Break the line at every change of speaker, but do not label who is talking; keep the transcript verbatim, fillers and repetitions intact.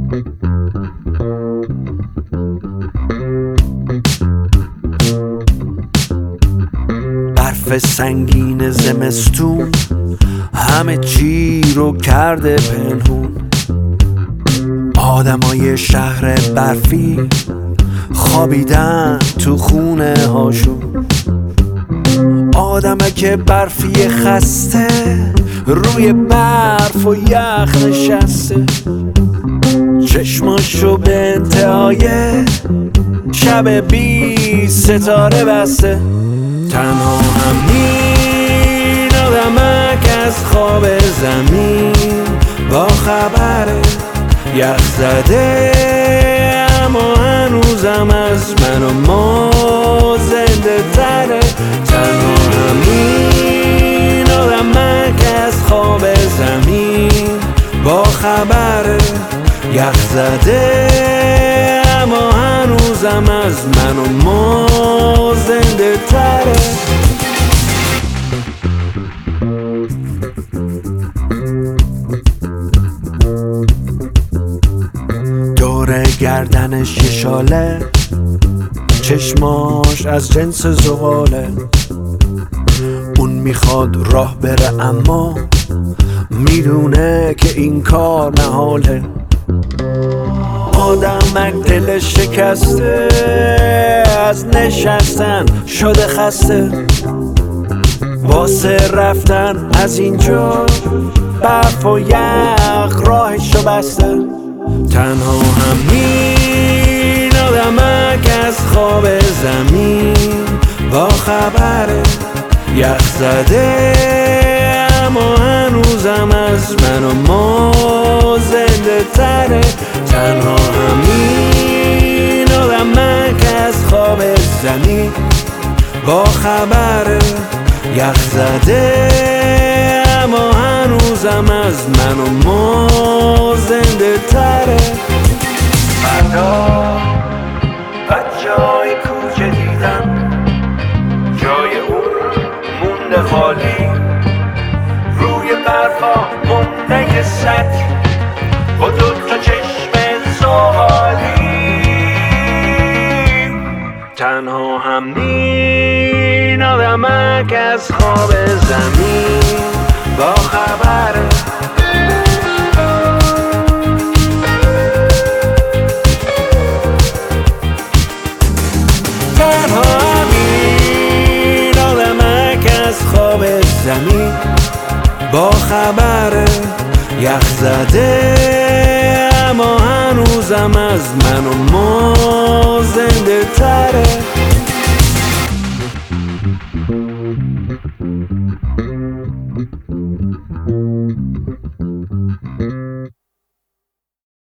برف سنگین زمستون همه چی رو کرده پنهون. آدمای شهر برفی خوابیدن تو خونه هاشون. آدمه که برفی خسته روی برف و یخ نشسته، چشماشو به انتهای شب بی ستاره بسته. تنها همین آدمک از خواب زمین با خبره یخ زده، اما هنوزم از من و ما زنده تره. تنها همین آدمک از خواب زمین با خبره یخ زده، اما هنوزم از من و ما زنده تره. دور گردنش یه شاله، چشماش از جنس زغاله. اون میخواد راه بره اما میدونه که این کار محاله. آدمک دلش شکسته از نشستن شده خسته، واسه رفتن از اینجا برف و یخ راهشو بسته. تنها همین آدمک از خواب زمین با خبره یخ زده، اما هنوزم از من و ما زنده تره. تنها همین آدمک از خواب زمین با خبره یخ زده، اما هنوزم از من و ما زنده تره. فردا بچه‌های کوچه دیدم جای اون مونده خالی، روی برفا مونده یه سطح با دوتا چشم زغالی. تنها همین آدمک از خواب زمین با خبره تنها همین آدمک از خواب زمین با خبره یخ زده، اما هنوزم از من و ما زنده تر.